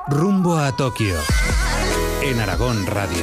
Rumbo a Tokio, en Aragón Radio.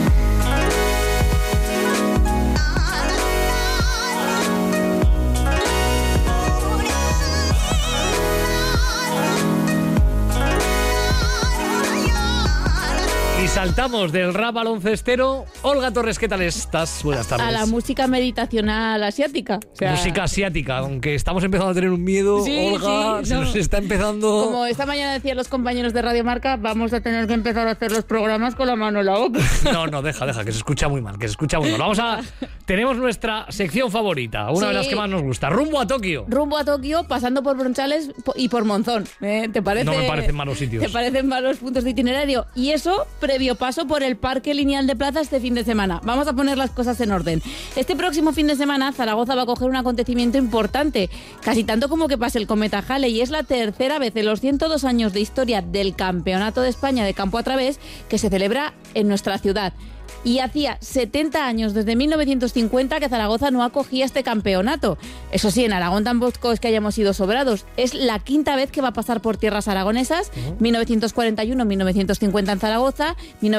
Y saltamos del rap baloncestero. Olga Torres, ¿qué tal estás? Buenas tardes. A la música meditacional asiática. O sea, música asiática, aunque estamos empezando a tener un miedo, sí, Olga, sí, se no. nos está empezando... Como esta mañana decían los compañeros de Radio Marca, vamos a tener que empezar a hacer los programas con la mano en la boca. No, deja, que se escucha muy mal, Tenemos nuestra sección favorita, una de las que más nos gusta. Rumbo a Tokio. Rumbo a Tokio, pasando por Bronchales y por Monzón. ¿Te parece? No me parecen malos sitios. ¿Te parecen malos puntos de itinerario? Y eso, previo paso por el Parque Lineal de Plaza este fin de semana. Vamos a poner las cosas en orden. Este próximo fin de semana, Zaragoza va a coger un acontecimiento importante, casi tanto como que pase el cometa Halley, y es la tercera vez en los 102 años de historia del Campeonato de España de Campo a Través que se celebra en nuestra ciudad. Y hacía 70 años, desde 1950, que Zaragoza no acogía este campeonato. Eso sí, en Aragón tampoco es que hayamos sido sobrados. Es la quinta vez que va a pasar por tierras aragonesas. 1941, 1950 en Zaragoza,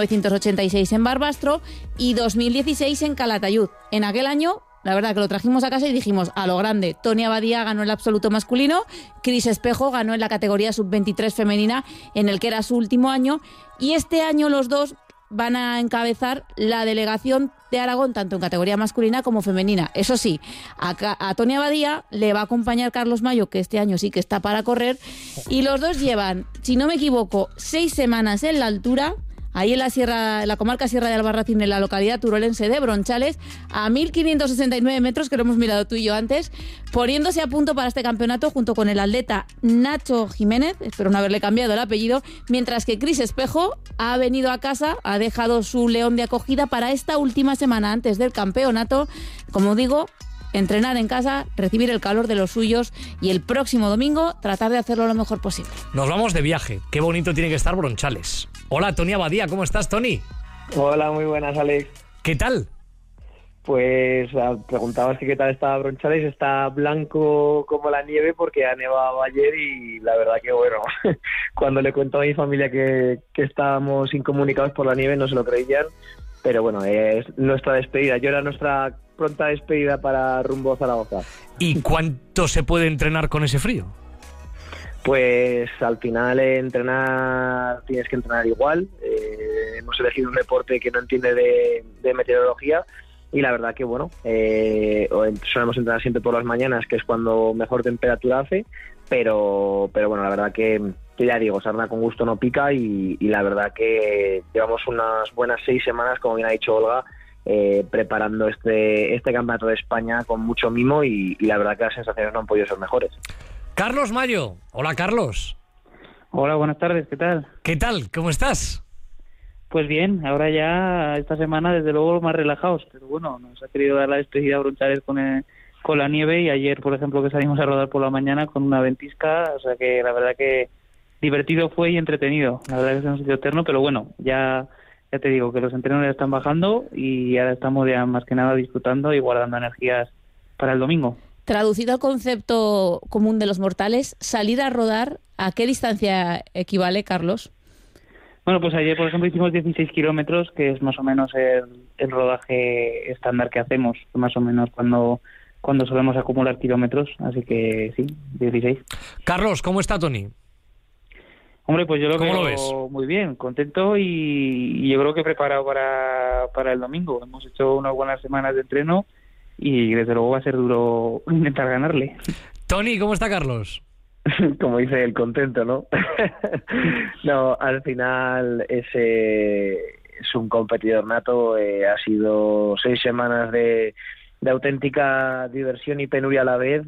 1986 en Barbastro y 2016 en Calatayud. En aquel año, la verdad que lo trajimos a casa y dijimos, a lo grande. Tony Abadía ganó el absoluto masculino, Cris Espejo ganó en la categoría sub-23 femenina, en el que era su último año. Y este año los dos van a encabezar la delegación de Aragón, tanto en categoría masculina como femenina. Eso sí, a Tony Abadía le va a acompañar Carlos Mayo, que este año sí que está para correr, y los dos llevan, si no me equivoco, 6 semanas en la altura, ahí en la comarca Sierra de Albarracín, en la localidad turolense de Bronchales, a 1.569 metros, que lo hemos mirado tú y yo antes, poniéndose a punto para este campeonato junto con el atleta Nacho Jiménez, espero no haberle cambiado el apellido, mientras que Cris Espejo ha venido a casa, ha dejado su león de acogida para esta última semana antes del campeonato, como digo, entrenar en casa, recibir el calor de los suyos y el próximo domingo tratar de hacerlo lo mejor posible. Nos vamos de viaje. Qué bonito tiene que estar Bronchales. Hola, Tony Abadía, ¿cómo estás, Tony? Hola, muy buenas, Alex. ¿Qué tal? Pues preguntabas que qué tal estaba Bronchales. Está blanco como la nieve porque ha nevado ayer y la verdad que bueno, cuando le cuento a mi familia que estábamos incomunicados por la nieve no se lo creían, pero bueno, es nuestra despedida. Yo era nuestra pronta despedida para rumbo a Zaragoza. ¿Y cuánto se puede entrenar con ese frío? Pues al final tienes que entrenar igual. Hemos elegido un deporte que no entiende de meteorología y la verdad que bueno, solemos entrenar siempre por las mañanas, que es cuando mejor temperatura hace, pero bueno, la verdad que ya digo, sarna con gusto no pica y la verdad que llevamos unas buenas 6 semanas, como bien ha dicho Olga, preparando este campeonato de España con mucho mimo y la verdad que las sensaciones no han podido ser mejores. Carlos Mayo. Hola, Carlos. Hola, buenas tardes, ¿qué tal? ¿Qué tal? ¿Cómo estás? Pues bien, ahora ya esta semana desde luego más relajados, pero bueno, nos ha querido dar la despedida a Bronchales con la nieve y ayer, por ejemplo, que salimos a rodar por la mañana con una ventisca, o sea que la verdad que divertido fue y entretenido, la verdad que es un sitio eterno, pero bueno, ya te digo que los entrenos ya están bajando y ahora estamos ya más que nada disfrutando y guardando energías para el domingo. Traducido al concepto común de los mortales, salir a rodar, ¿a qué distancia equivale, Carlos? Bueno, pues ayer, por ejemplo, hicimos 16 kilómetros, que es más o menos el rodaje estándar que hacemos, más o menos cuando solemos acumular kilómetros, así que sí, 16. Carlos, ¿cómo está Tony? Hombre, pues yo lo ¿Cómo veo lo ves? muy bien, contento y yo creo que preparado para el domingo. Hemos hecho unas buenas semanas de entreno y desde luego va a ser duro intentar ganarle. Tony, ¿cómo está Carlos? Como dice el contento, ¿no? No, al final es un competidor nato. Ha sido 6 semanas de auténtica diversión y penuria a la vez.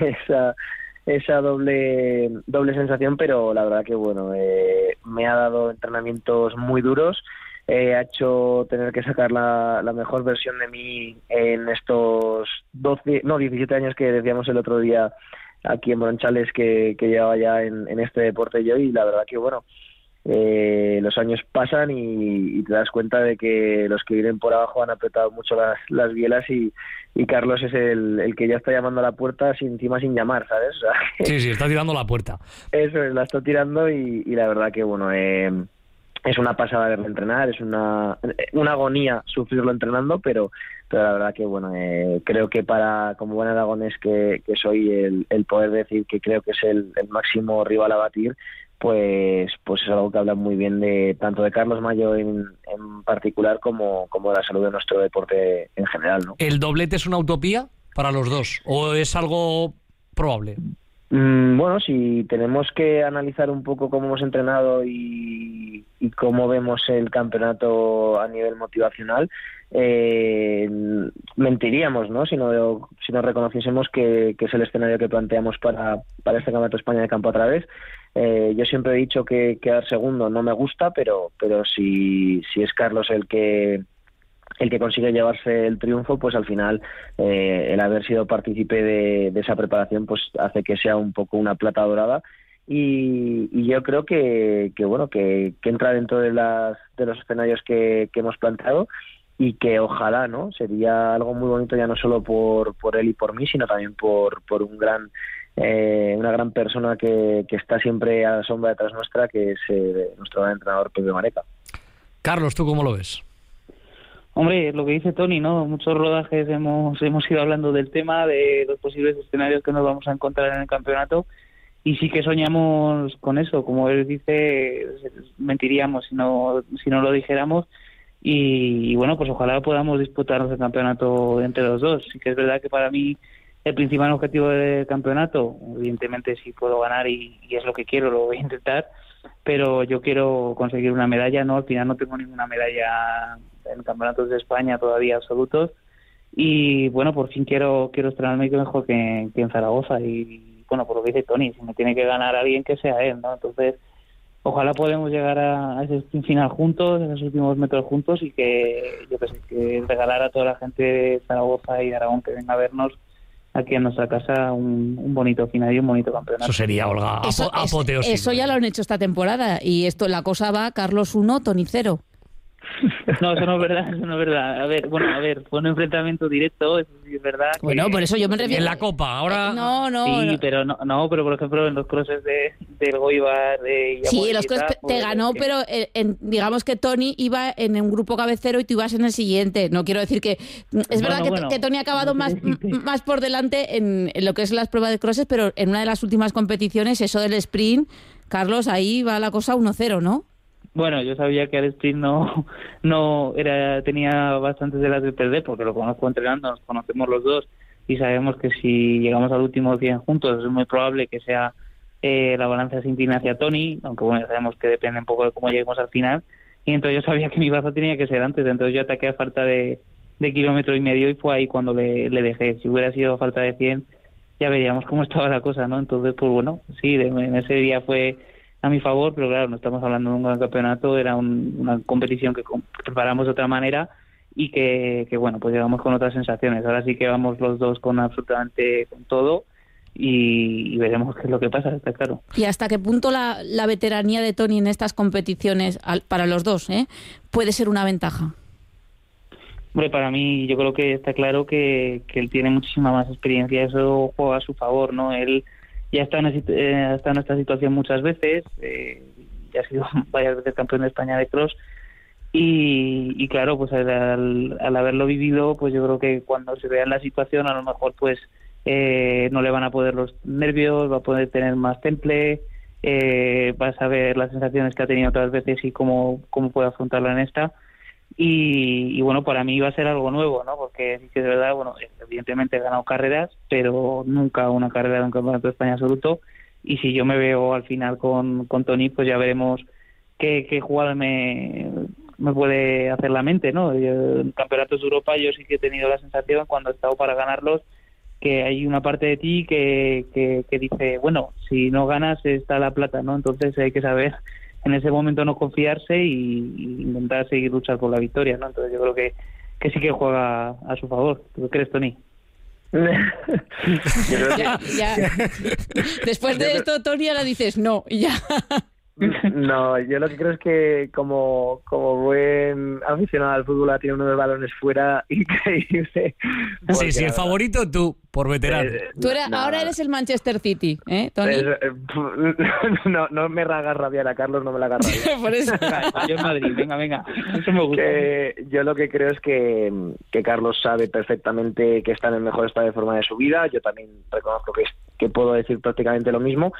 Esa doble sensación, pero la verdad que bueno, me ha dado entrenamientos muy duros. Ha hecho tener que sacar la mejor versión de mí en estos 17 años que decíamos el otro día aquí en Bronchales que llevaba ya en este deporte yo, y la verdad que bueno, los años pasan y te das cuenta de que los que vienen por abajo han apretado mucho las bielas y Carlos es el que ya está llamando a la puerta encima sin llamar, ¿sabes? O sea, Sí, está tirando la puerta. Eso es, la está tirando y la verdad que bueno, es una pasada verlo entrenar, es una agonía sufrirlo entrenando, pero la verdad que bueno, creo que como buen aragonés que soy, el poder decir que creo que es el máximo rival a batir, pues es algo que habla muy bien tanto de Carlos Mayo en particular como de la salud de nuestro deporte en general, ¿no? ¿El doblete es una utopía para los dos o es algo probable? Bueno, si tenemos que analizar un poco cómo hemos entrenado y cómo vemos el campeonato a nivel motivacional, mentiríamos, ¿no? Si no reconociésemos que es el escenario que planteamos para este Campeonato de España de campo a través. Yo siempre he dicho que quedar segundo no me gusta, pero si es Carlos el que consigue llevarse el triunfo, pues al final el haber sido partícipe de esa preparación pues hace que sea un poco una plata dorada y yo creo que entra dentro de los escenarios que hemos planteado y que ojalá, ¿no? Sería algo muy bonito ya no solo por él y por mí, sino también por una gran persona que está siempre a la sombra detrás nuestra, que es nuestro gran entrenador Pepe Mareca. Carlos, ¿tú cómo lo ves? Hombre, lo que dice Tony, ¿no? Muchos rodajes hemos ido hablando del tema, de los posibles escenarios que nos vamos a encontrar en el campeonato, y sí que soñamos con eso. Como él dice, mentiríamos si no lo dijéramos, y bueno, pues ojalá podamos disputarnos el campeonato entre los dos. Sí que es verdad que para mí el principal objetivo del campeonato, evidentemente si puedo ganar y es lo que quiero, lo voy a intentar, pero yo quiero conseguir una medalla, ¿no? Al final no tengo ninguna medalla en campeonatos de España todavía absolutos y bueno, por fin quiero estrenarme mejor que en Zaragoza y bueno, por lo que dice Tony, si me tiene que ganar alguien que sea él, ¿no? Entonces ojalá podamos llegar a ese final juntos, en esos últimos metros juntos y que que regalar a toda la gente de Zaragoza y de Aragón que venga a vernos aquí en nuestra casa un bonito final y un bonito campeonato. Eso sería, Olga, apoteósico. Eso ya lo han hecho esta temporada y la cosa va Carlos 1, Tony 0. No, eso no es verdad. A ver, fue un enfrentamiento directo, eso sí es verdad. Bueno, por eso yo me refiero... En la Copa, ahora... No. Sí, pero pero por ejemplo en los crosses del Goibar... Sí, los crosses te ganó, pero digamos que Tony iba en un grupo cabecero y tú ibas en el siguiente. No quiero decir que... Es verdad que Tony ha acabado más por delante en lo que es las pruebas de crosses, pero en una de las últimas competiciones, eso del sprint, Carlos, ahí va la cosa 1-0, ¿no? Bueno, yo sabía que el sprint tenía bastantes de las de perder porque lo conozco entrenando, nos conocemos los dos y sabemos que si llegamos al último 100 juntos es muy probable que sea la balanza se incline hacia Tony, aunque bueno, ya sabemos que depende un poco de cómo lleguemos al final y entonces yo sabía que mi baza tenía que ser antes, entonces yo ataqué a falta de kilómetro y medio y fue ahí cuando le dejé. Si hubiera sido a falta de 100 ya veríamos cómo estaba la cosa, ¿no? Entonces pues bueno, sí, en ese día fue a mi favor, pero claro, no estamos hablando de un gran campeonato, era una competición que preparamos de otra manera y que bueno, pues llegamos con otras sensaciones. Ahora sí que vamos los dos con todo y veremos qué es lo que pasa, está claro. ¿Y hasta qué punto la veteranía de Tony en estas competiciones, para los dos, puede ser una ventaja? Hombre, para mí yo creo que está claro que él tiene muchísima más experiencia, eso juega a su favor, ¿no? Él ya está en esta situación muchas veces, ya ha sido varias veces campeón de España de cross y claro, pues al haberlo vivido, pues yo creo que cuando se vea en la situación a lo mejor pues no le van a poder los nervios, va a poder tener más temple, va a saber las sensaciones que ha tenido otras veces y cómo puede afrontarla en esta. Y bueno, para mí va a ser algo nuevo, ¿no? Porque sí que es verdad, bueno, evidentemente he ganado carreras, pero nunca una carrera de un campeonato de España absoluto. Y si yo me veo al final con Tony, pues ya veremos qué jugada me puede hacer la mente, ¿no? En campeonatos de Europa yo sí que he tenido la sensación, cuando he estado para ganarlos, que hay una parte de ti que dice, bueno, si no ganas está la plata, ¿no? Entonces hay que saber en ese momento no confiarse y intentar seguir luchar por la victoria, ¿no? Entonces yo creo que sí que juega a su favor. ¿Tú qué crees, Tony? Ya. Después de esto, Tony, ahora dices no, y ya. No, yo lo que creo es que como buen aficionado al fútbol tiene unos balones fuera increíble. Sí, sí, el favorito tú, por veterano. Ahora eres el Manchester City, ¿eh, Tony? No me hagas rabiar a Carlos, no me la hagas rabiar. Por eso. Yo en Madrid, venga, eso me gusta. Yo lo que creo es que Carlos sabe perfectamente que está en el mejor estado de forma de su vida. Yo también reconozco que puedo decir prácticamente lo mismo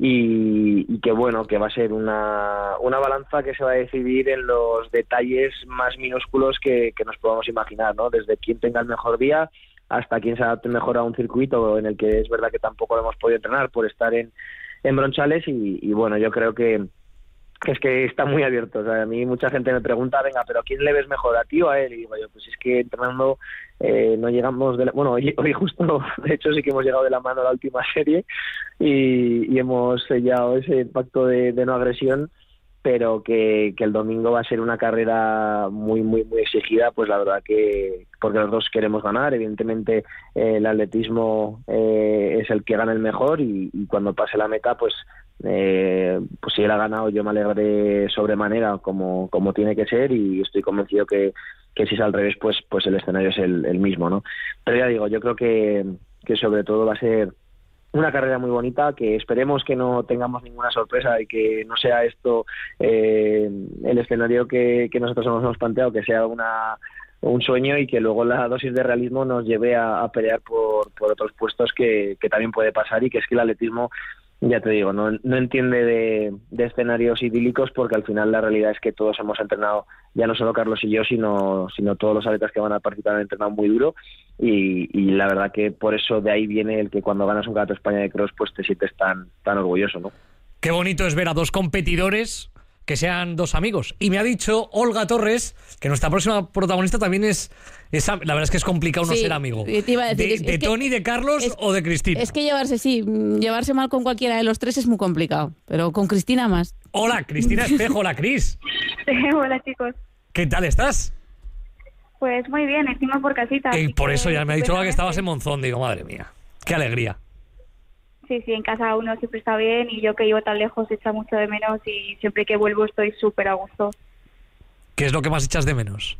y que bueno, que va a ser una balanza que se va a decidir en los detalles más minúsculos que nos podamos imaginar, ¿no? Desde quién tenga el mejor día hasta quién se adapte mejor a un circuito en el que es verdad que tampoco lo hemos podido entrenar por estar en Bronchales y bueno, yo creo que es que está muy abierto. O sea, a mí mucha gente me pregunta, venga, pero ¿a quién le ves mejor, a ti o a él? Y digo yo, pues es que entrenando no llegamos bueno, hoy justo, de hecho sí que hemos llegado de la mano a la última serie y hemos sellado ese pacto de no agresión, pero que el domingo va a ser una carrera muy, muy, muy exigida, pues la verdad que porque los dos queremos ganar, evidentemente el atletismo es el que gana el mejor y cuando pase la meta, pues si él ha ganado yo me alegraré sobremanera como tiene que ser y estoy convencido que si es al revés pues el escenario es el mismo, ¿no? Pero ya digo, yo creo que sobre todo va a ser una carrera muy bonita, que esperemos que no tengamos ninguna sorpresa y que no sea esto el escenario que nosotros nos hemos planteado, que sea un sueño y que luego la dosis de realismo nos lleve a pelear por otros puestos que también puede pasar y que es que el atletismo, ya te digo, no entiende de escenarios idílicos porque al final la realidad es que todos hemos entrenado, ya no solo Carlos y yo, sino todos los atletas que van a participar han entrenado muy duro y la verdad que por eso de ahí viene el que cuando ganas un Campeonato de España de cross pues te sientes tan orgulloso, ¿no? Qué bonito es ver a dos competidores que sean dos amigos. Y me ha dicho Olga Torres que nuestra próxima protagonista también es la verdad es que es complicado no ser amigo. Te iba a decir, de Tony, de Carlos o de Cristina. Es que llevarse mal con cualquiera de los tres es muy complicado, pero con Cristina más. Hola, Cristina Espejo, hola Cris. Hola chicos. ¿Qué tal estás? Pues muy bien, encima por casita. Y por eso ya me ha dicho Olga que estabas en Monzón, digo, madre mía, qué alegría. Sí, en casa uno siempre está bien y yo que vivo tan lejos echa mucho de menos y siempre que vuelvo estoy súper a gusto. ¿Qué es lo que más echas de menos?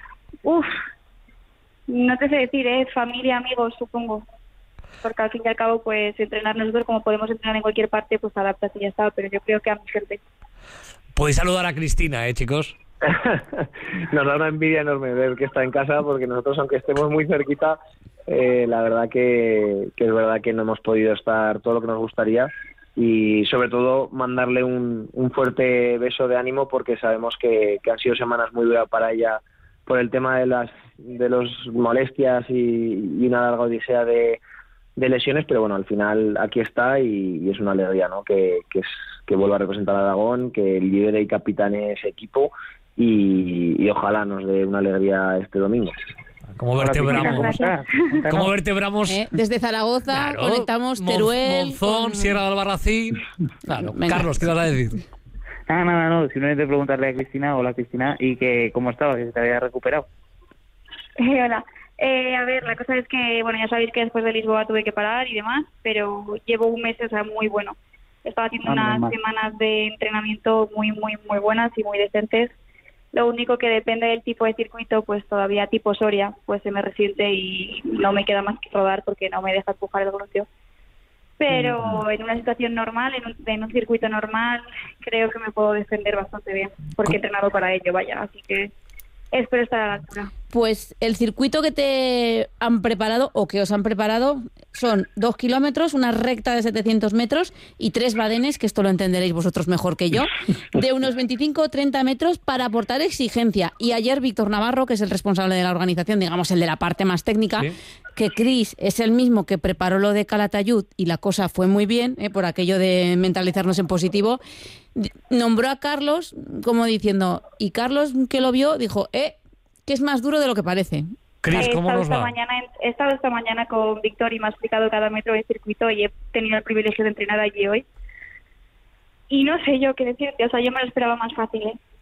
No te sé decir, familia, amigos, supongo. Porque al fin y al cabo, pues entrenar nosotros como podemos entrenar en cualquier parte, pues adaptas y ya está, pero yo creo que a mi gente. Podéis saludar a Cristina, chicos. Nos da una envidia enorme ver que está en casa porque nosotros, aunque estemos muy cerquita, la verdad que es verdad que no hemos podido estar todo lo que nos gustaría y sobre todo mandarle un fuerte beso de ánimo porque sabemos que han sido semanas muy duras para ella por el tema de los molestias y una larga odisea de lesiones, pero bueno, al final aquí está y es una alegría, ¿no? Que vuelva a representar a Aragón, que lidere y capitane ese equipo y ojalá nos dé una alegría este domingo. ¿Cómo vertebramos? Desde Zaragoza claro, conectamos Teruel, Monzón, Sierra de Albarracín. Claro. Carlos, ¿qué vas a decir? No, simplemente preguntarle a Cristina, hola Cristina, y que cómo estaba, que se te había recuperado. Hola. A ver, la cosa es que, bueno, ya sabéis que después de Lisboa tuve que parar y demás, pero llevo un mes, o sea, muy bueno. Estaba haciendo unas semanas de entrenamiento muy, muy, muy buenas y muy decentes. Lo único que depende del tipo de circuito, pues todavía tipo Soria, pues se me resiente y no me queda más que rodar porque no me deja empujar el glúteo. Pero en una situación normal, en un circuito normal, creo que me puedo defender bastante bien, porque he entrenado para ello, vaya, así que espero estar a la altura. Pues el circuito que te han preparado o que os han preparado son 2 kilómetros, una recta de 700 metros y 3 badenes, que esto lo entenderéis vosotros mejor que yo, de unos 25 o 30 metros para aportar exigencia. Y ayer Víctor Navarro, que es el responsable de la organización, digamos el de la parte más técnica, ¿sí? Que Cris es el mismo que preparó lo de Calatayud y la cosa fue muy bien, por aquello de mentalizarnos en positivo, nombró a Carlos como diciendo, y Carlos que lo vio dijo, que es más duro de lo que parece. Cris, ¿cómo nos va? He estado esta mañana con Víctor y me ha explicado cada metro del circuito y he tenido el privilegio de entrenar allí hoy. Y no sé yo qué decirte, o sea, yo me lo esperaba más fácil,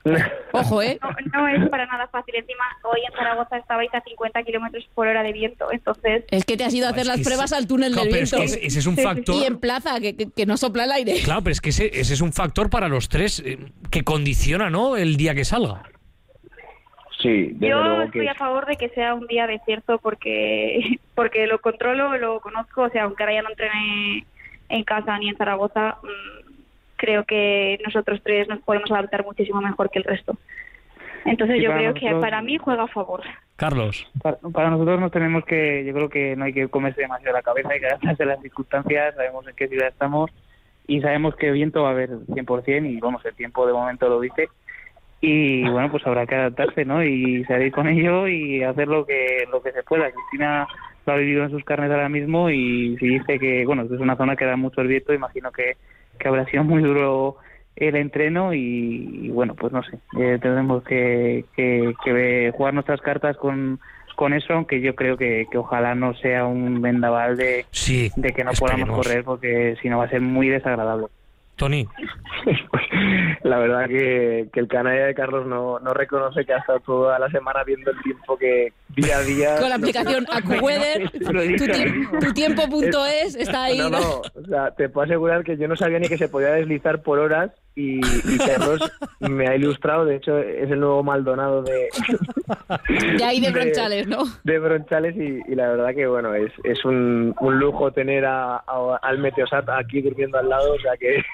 Ojo, ¿eh? No es para nada fácil. Encima, hoy en Zaragoza estabais a 50 kilómetros por hora de viento, entonces... Es que te has ido a hacer las pruebas al túnel del viento. Pero es que ese es un factor... Y en plaza, que no sopla el aire. Claro, pero es que ese es un factor para los tres que condiciona, ¿no?, el día que salga. Sí, desde Yo luego estoy a favor de que sea un día desierto porque lo controlo, lo conozco, o sea, aunque ahora ya no entrene en casa ni en Zaragoza, creo que nosotros tres nos podemos adaptar muchísimo mejor que el resto. Entonces Sí, yo creo nosotros, que para mí juega a favor. Carlos. Para nosotros nos tenemos que, yo creo que no hay que comerse demasiado la cabeza, hay que adaptarse a las circunstancias, sabemos en qué ciudad estamos y sabemos que viento va a haber 100% y vamos, el tiempo de momento lo dice. Y bueno, pues habrá que adaptarse, ¿no? Y salir con ello y hacer lo que se pueda. Cristina lo ha vivido en sus carnes ahora mismo y si dice que, bueno, es una zona que da mucho el viento, imagino que habrá sido muy duro el entreno y bueno, pues no sé, tendremos que jugar nuestras cartas con eso, aunque yo creo que ojalá no sea un vendaval de que no podamos correr, porque si no va a ser muy desagradable. Tony. La verdad que el canalla de Carlos no reconoce que ha estado toda la semana viendo el tiempo que día a día... Con la aplicación AccuWeather, tutiempo.es, está ahí. No, o sea, te puedo asegurar que yo no sabía ni que se podía deslizar por horas y Carlos me ha ilustrado, de hecho es el nuevo Maldonado de ahí de Bronchales, ¿no? De Bronchales y la verdad que bueno, es un lujo tener al Meteosat aquí durmiendo al lado, o sea que...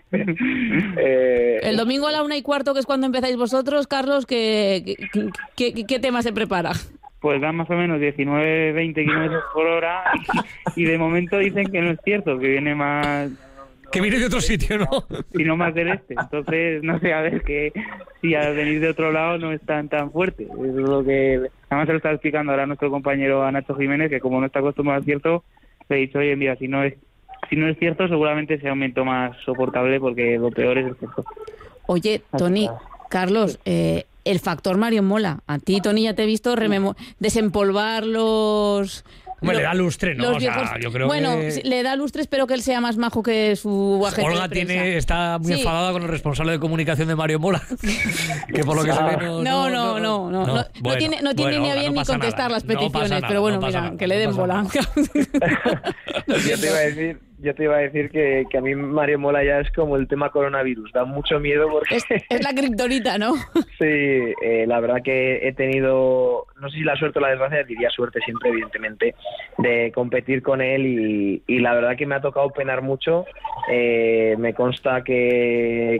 El domingo a la 1:15, que es cuando empezáis vosotros, Carlos, ¿qué tema se prepara? Pues dan más o menos 19-20 kilómetros por hora y de momento dicen que no es cierto, que viene más... Que viene de otro sitio, ¿no? Sino más del este. Entonces, no sé, a ver que si al venir de otro lado no es tan fuerte. Es lo que... Además se lo está explicando ahora nuestro compañero Nacho Jiménez, que como no está acostumbrado al cierto, le he dicho, oye, mira, si no es cierto, seguramente sea un viento más soportable, porque lo peor es el cierto. Oye, Tony, Carlos, el factor Mario Mola. A ti, Tony, ya te he visto desempolvar los... Hombre, le da lustre, ¿no? O sea, yo creo que... le da lustre, espero que él sea más majo que su agente Olga de prensa. está muy enfadada con el responsable de comunicación de Mario Mola, que por lo que se ve no tiene ni a bien ni contestar las peticiones, pero bueno, mira, que le den bola. Yo te iba a decir que a mí Mario Mola ya es como el tema coronavirus, da mucho miedo porque... Es la kriptonita, ¿no? Sí, la verdad que he tenido, no sé si la suerte o la desgracia, diría suerte siempre, evidentemente, de competir con él y la verdad que me ha tocado penar mucho. Me consta que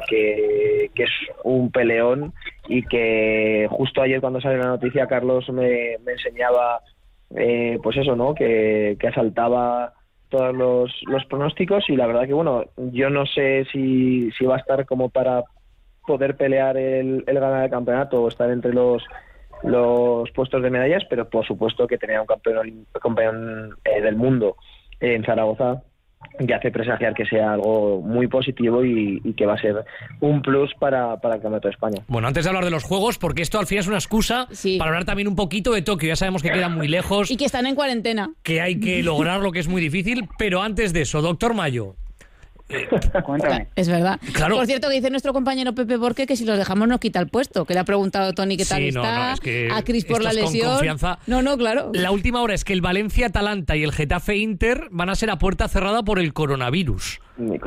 es un peleón y que justo ayer cuando salió la noticia Carlos me enseñaba pues eso, ¿no? Que asaltaba todos los pronósticos y la verdad que bueno, yo no sé si va a estar como para poder pelear el ganar el campeonato o estar entre los puestos de medallas, pero por supuesto que tener un campeón del mundo en Zaragoza ya hace presagiar que sea algo muy positivo y que va a ser un plus para el Campeonato de España. Bueno, antes de hablar de los Juegos, porque esto al final es una excusa para hablar también un poquito de Tokio. Ya sabemos que quedan muy lejos. Y que están en cuarentena. Que hay que lograr lo que es muy difícil, pero antes de eso, doctor Mayo. Cuéntame. Es verdad. Claro. Por cierto, que dice nuestro compañero Pepe Borque que si los dejamos nos quita el puesto, que le ha preguntado a Tony qué tal está, es que a Cris por la lesión. Confianza. No, claro. La última hora es que el Valencia-Atalanta y el Getafe-Inter van a ser a puerta cerrada por el coronavirus.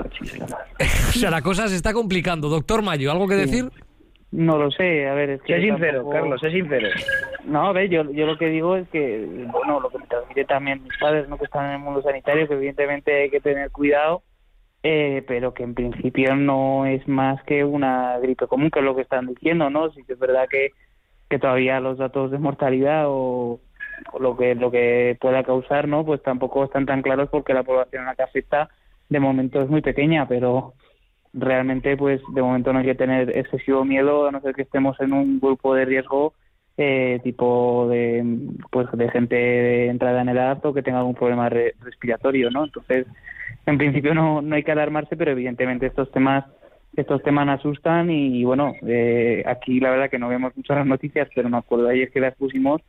O sea, la cosa se está complicando. Doctor Mayo, ¿algo que decir? No lo sé, a ver, es que... Sé sincero, Carlos, sé sincero. No, a ver, yo lo que digo es que, bueno, lo que me transmite también mis padres, ¿no?, que están en el mundo sanitario, que evidentemente hay que tener cuidado, pero que en principio no es más que una gripe común, que es lo que están diciendo, ¿no? Sí que es verdad que todavía los datos de mortalidad o lo que pueda causar, ¿no?, pues tampoco están tan claros, porque la población a la que afecta de momento es muy pequeña, pero realmente pues de momento no hay que tener excesivo miedo, a no ser que estemos en un grupo de riesgo tipo de gente de entrada en edad o que tenga algún problema respiratorio, ¿no? Entonces, en principio no hay que alarmarse, pero evidentemente estos temas asustan y bueno, aquí la verdad que no vemos muchas las noticias, pero me acuerdo ayer que las pusimos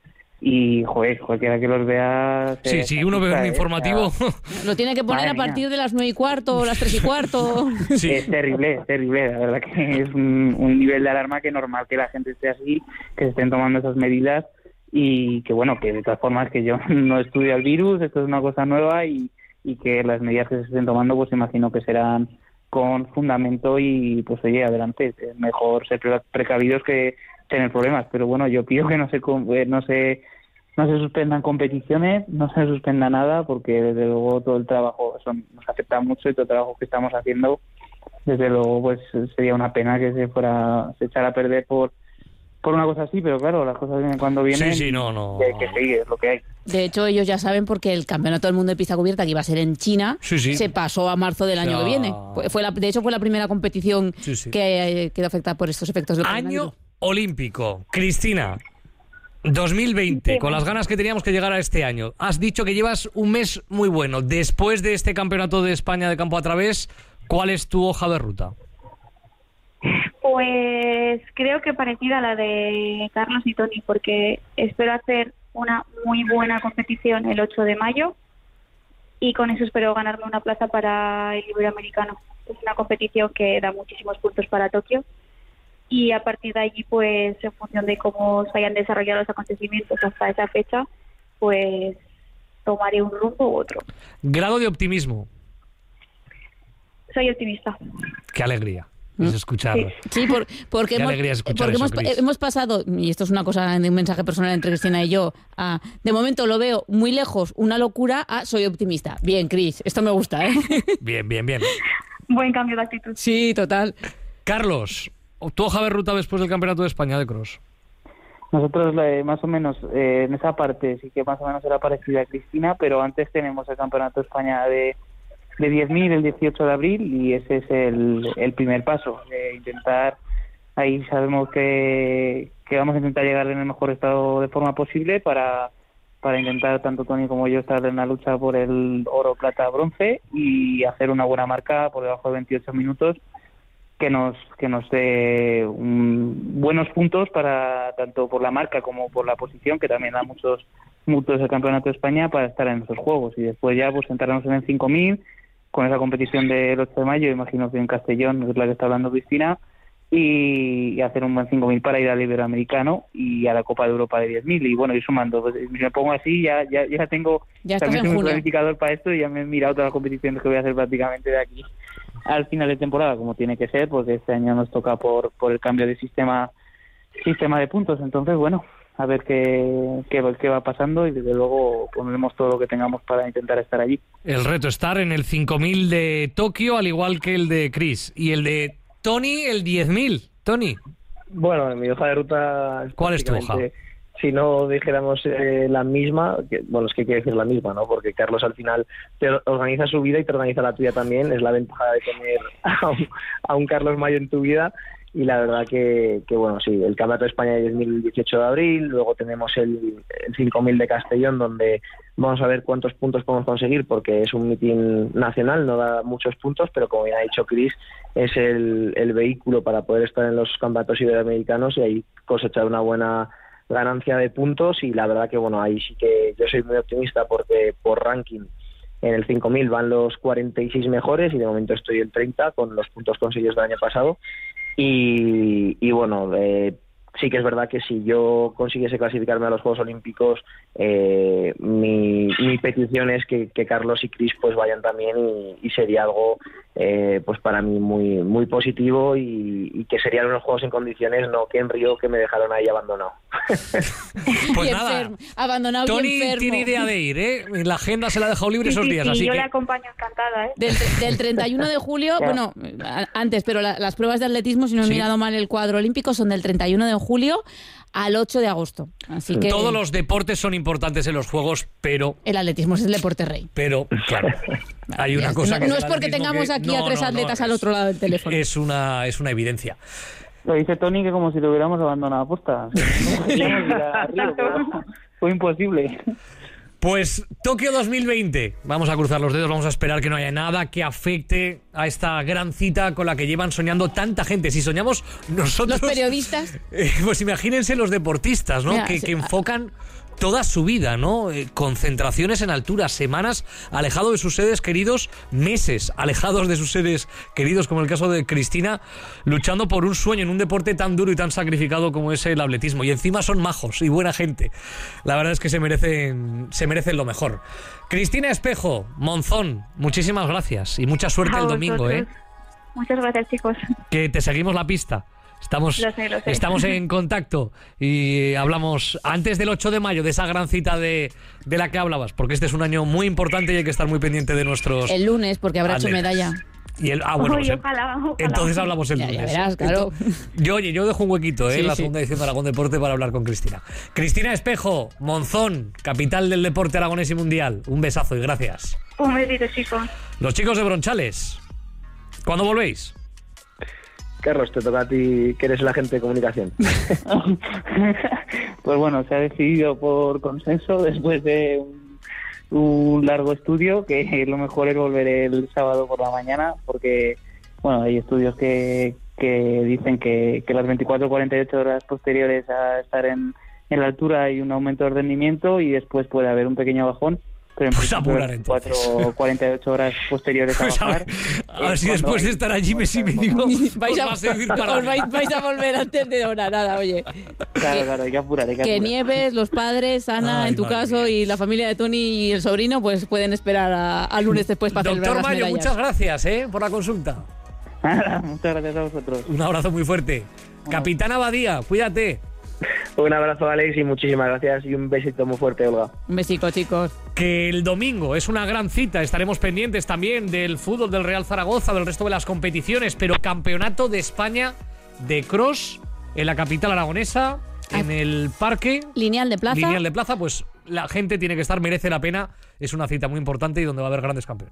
Y, joder, cualquiera que los vea... Sí, uno ve un informativo... Lo tiene que poner a partir de las 9:15 o las 3:15. Sí. Es terrible, la verdad que es un nivel de alarma que es normal que la gente esté así, que se estén tomando esas medidas y que, bueno, que de todas formas que yo no estudio el virus, esto es una cosa nueva y que las medidas que se estén tomando, pues imagino que serán con fundamento y, pues, oye, adelante, es mejor ser precavidos que tener problemas, pero bueno, yo pido que no se suspendan competiciones, no se suspenda nada, porque desde luego todo el trabajo nos afecta mucho y todo el trabajo que estamos haciendo, desde luego pues sería una pena que se echara a perder por una cosa así, pero claro, las cosas vienen cuando vienen. Sí, no. Y hay que seguir, es lo que hay. De hecho, ellos ya saben porque el Campeonato del Mundo de Pista Cubierta, que iba a ser en China, se pasó a marzo del año que viene. De hecho, fue la primera competición que quedó afectada por estos efectos del coronavirus. Año olímpico. Cristina, 2020, con las ganas que teníamos que llegar a este año. Has dicho que llevas un mes muy bueno. Después de este Campeonato de España de campo a través, ¿cuál es tu hoja de ruta? Pues creo que parecida a la de Carlos y Tony, porque espero hacer una muy buena competición el 8 de mayo y con eso espero ganarme una plaza para el Iberoamericano. Es una competición que da muchísimos puntos para Tokio y a partir de allí, pues en función de cómo se hayan desarrollado los acontecimientos hasta esa fecha, pues tomaré un rumbo u otro. Grado de optimismo. Soy optimista. Qué alegría. Es escucharlo. Sí, porque hemos pasado, y esto es una cosa de un mensaje personal entre Cristina y yo, de momento lo veo muy lejos, una locura, soy optimista. Bien, Cris, esto me gusta, ¿eh? Bien. Buen cambio de actitud. Sí, total. Carlos, ¿tu hoja de ruta después del Campeonato de España de Cross? Nosotros más o menos en esa parte sí que más o menos era parecida a Cristina, pero antes tenemos el Campeonato de España de 10.000 el 18 de abril y ese es el primer paso, intentar, ahí sabemos que vamos a intentar llegar en el mejor estado de forma posible para intentar tanto Tony como yo estar en la lucha por el oro, plata, bronce y hacer una buena marca por debajo de 28 minutos que nos dé buenos puntos para tanto por la marca como por la posición, que también da muchos el Campeonato de España para estar en esos juegos y después ya pues centrarnos en el 5.000 con esa competición del 8 de mayo, imagino que en Castellón, es la que está hablando Cristina, y hacer un buen 5.000 para ir al Iberoamericano y a la Copa de Europa de 10.000 y bueno, ir sumando, pues, si me pongo así ya tengo también un planificador para esto y ya me he mirado todas las competiciones que voy a hacer prácticamente de aquí al final de temporada, como tiene que ser, porque este año nos toca por el cambio de sistema de puntos, entonces bueno, a ver qué va pasando y desde luego pondremos todo lo que tengamos para intentar estar allí. El reto estar en el 5.000 de Tokio, al igual que el de Chris. Y el de Tony, el 10.000. Tony. Bueno, en mi hoja de ruta... ¿Cuál es tu hoja? Si no dijéramos la misma, bueno, es que hay que decir la misma, ¿no? Porque Carlos al final te organiza su vida y te organiza la tuya también. Es la ventaja de tener a un Carlos Mayo en tu vida. Y la verdad que bueno, sí, el Campeonato de España de 10.000 el 18 de abril, luego tenemos el 5.000 de Castellón, donde vamos a ver cuántos puntos podemos conseguir, porque es un mitin nacional, no da muchos puntos, pero como bien ha dicho Chris, es el vehículo para poder estar en los campeonatos iberoamericanos y ahí cosechar una buena ganancia de puntos. Y la verdad que bueno, ahí sí que yo soy muy optimista porque por ranking en el 5.000 van los 46 mejores y de momento estoy el 30 con los puntos conseguidos del año pasado. Y bueno, sí que es verdad que si yo consiguiese clasificarme a los Juegos Olímpicos, mi petición es que Carlos y Chris pues vayan también y sería algo pues para mí muy muy positivo y que serían unos Juegos en condiciones, no que en Río que me dejaron ahí abandonado. Pues nada, abandonado. Tony tiene idea de ir, ¿eh? La agenda se la ha dejado libre esos días, así yo que... le acompaño encantada, ¿eh? Del 31 de julio, bueno, antes, pero las pruebas de atletismo, si no he mirado mal el cuadro olímpico, son del 31 de julio al 8 de agosto. Así que todos los deportes son importantes en los Juegos, pero... El atletismo es el deporte rey. Pero, claro, hay una cosa que... No es porque tengamos aquí a tres atletas al otro lado del teléfono. Es una evidencia. Lo dice Tony que como si lo hubiéramos abandonado a posta. Fue imposible. Pues Tokio 2020. Vamos a cruzar los dedos, vamos a esperar que no haya nada que afecte a esta gran cita con la que llevan soñando tanta gente. Si soñamos nosotros... Los periodistas. Pues imagínense los deportistas, ¿no? Mira, que enfocan toda su vida, ¿no? Concentraciones en altura, semanas alejado de sus seres queridos, meses alejados de sus seres queridos, como el caso de Cristina, luchando por un sueño en un deporte tan duro y tan sacrificado como es el atletismo. Y encima son majos y buena gente. La verdad es que se merecen lo mejor. Cristina Espejo, Monzón, muchísimas gracias y mucha suerte el domingo, ¿eh? Muchas gracias, chicos. Que te seguimos la pista. Lo sé. Estamos en contacto y hablamos antes del 8 de mayo de esa gran cita de la que hablabas, porque este es un año muy importante y hay que estar muy pendiente de nuestros... El lunes, porque habrá hecho medalla. Y bueno, Uy, ojalá. entonces hablamos el lunes. Ya verás, claro. Yo dejo un huequito en la segunda edición de Aragón Deporte para hablar con Cristina. Cristina Espejo, Monzón, capital del deporte aragonés y mundial. Un besazo y gracias. Un besito, chicos. Los chicos de Bronchales, ¿cuándo volvéis? Carlos, te toca a ti, que eres el agente de comunicación. Pues bueno, se ha decidido por consenso después de un largo estudio que lo mejor es volver el sábado por la mañana, porque bueno, hay estudios que dicen que las 24 o 48 horas posteriores a estar en la altura hay un aumento de rendimiento y después puede haber un pequeño bajón. Pero en pues apurar entonces. 4 o 48 horas posteriores a bajar. A ver si después de estar allí mes y medio vais a volver antes de hora, nada, oye. Claro, hay que apurar. Que Nieves, los padres, Ana, en tu caso, y la familia de Tony y el sobrino, pues pueden esperar al lunes después para celebrar las medallas. Doctor Mayo, muchas gracias por la consulta. Muchas gracias a vosotros. Un abrazo muy fuerte. Capitán Abadía, cuídate. Un abrazo, Alex, y muchísimas gracias y un besito muy fuerte, Olga. Un besico, chicos. Que el domingo es una gran cita, estaremos pendientes también del fútbol del Real Zaragoza, del resto de las competiciones, pero Campeonato de España de cross en la capital aragonesa, en el parque Lineal de Plaza, pues la gente tiene que estar, merece la pena, es una cita muy importante y donde va a haber grandes campeones.